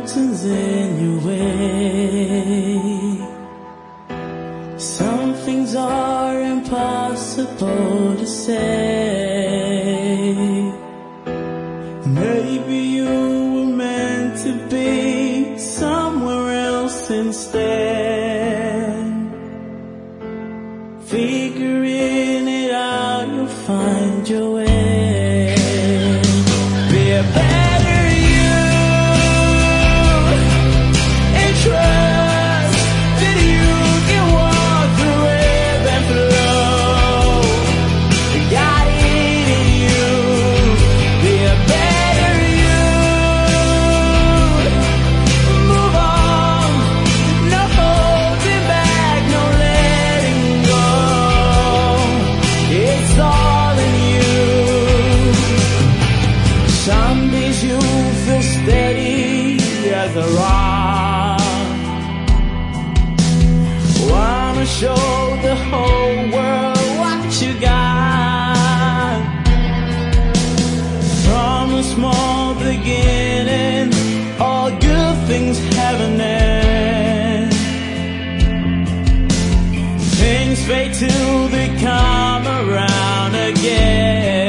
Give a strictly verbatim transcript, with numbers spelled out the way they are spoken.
mountains in your way. Some things are impossible to say. Maybe you were meant to be somewhere else instead. Figuring it out, you'll find your way. Be a better you, and trust that you can walk through ebb and flow. Got it in you. Be a better you. Move on. No holding back, no letting go. It's all in you. Some days you feel steady as a rock. Wanna show the whole world what you got. From a small beginning, all good things have an end. Things fade till they come around again.